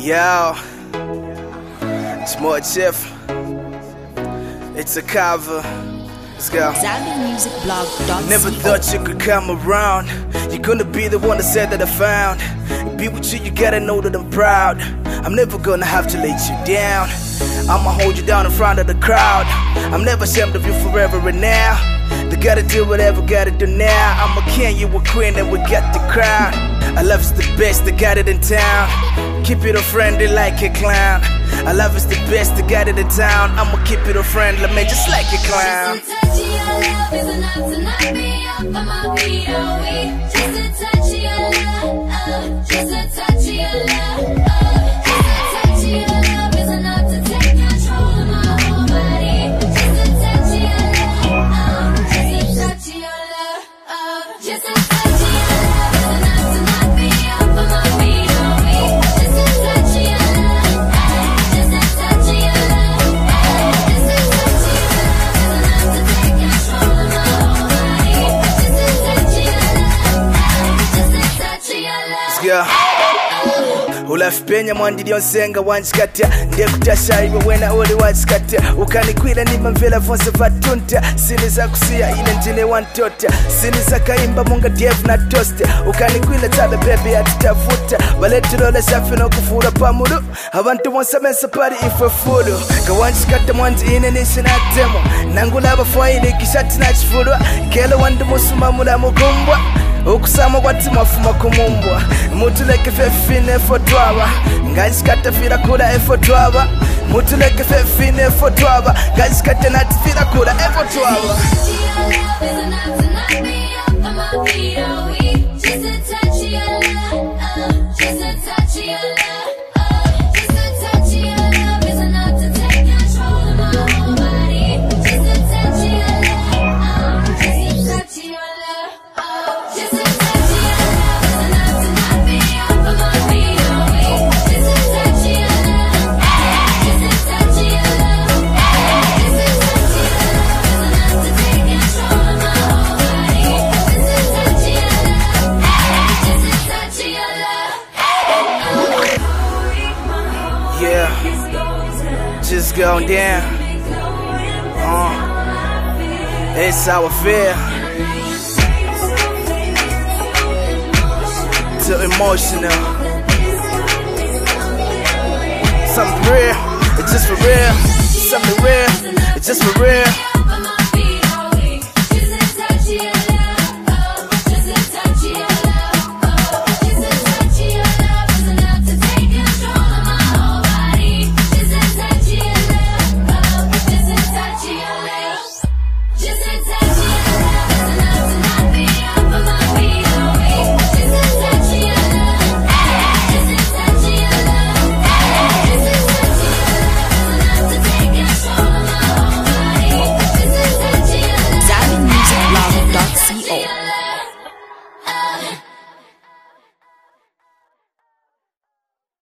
Yo, it's more Jeff. It's a cover. Let's go. Never thought you could come around. You're gonna be the one that said that I found. Be with you, you gotta know that I'm proud. I'm never gonna have to let you down. I'ma hold you down in front of the crowd. I'm never ashamed of you forever and now. They gotta do whatever, gotta do now. I'm a king, you a queen, and we got the crown. I love is the best, they got it in town. Keep it a friendly like a clown. I love is the best, they got it in town. I'ma keep it a friendly man, just like a clown. Just a touch of your love is enough to knock me off of my feet, oh we. Just a touch of your love, just a touch of your love, just a touch of your love is enough to take control of my whole body. Just a touch of your love, just a touch of your love, just a touch of your love is enough to knock me off of my feet, oh we. Just a touch of your love, just a touch of your love, just a touch of your love is enough to take control of my whole body. Just a touch of your love, just a touch of your love. Let's go. Ulafipenya mwandidi onsenga wanchikatia. Ndiye kutasha iwe wena uli wanchikatia. Ukanikwila ni mamvela vonse vatunta. Sini za kusia ine njine wantota. Sini za kaimba munga diev na toste. Ukanikwila tabe baby atitafuta. Waletulola safi no kufura pamulu. Abantu wonsa mensa pari ifwe fulu. Kawanchikata mwandi ine nishi na temo. Nangulaba fwa ine kishati na chifulwa. Kelo wandu musuma mula mukumbwa. Okusama kwati mafuma kumumbwa. Mutuleke fefine fotwaba. Ngajikata fira kula efotwaba. Mutuleke fefine fotwaba. Ngajikata natifira kula efotwaba. Just a touch of your love, just a touch of your love, just a touch of your love is enough to take control of my whole body. Just a touch of your love, just a touch of your love, just a touch of your love is enough to knock me off of my feet, oh we. Just a touch of your love, just a touch of your love, just a touch of your love is enough to take control of my whole body. Just a touch of your love, just a touch of your love. Yeah, just going down. It's how I feel. Too emotional. Something real, it's just for real. Something real, it's just for real.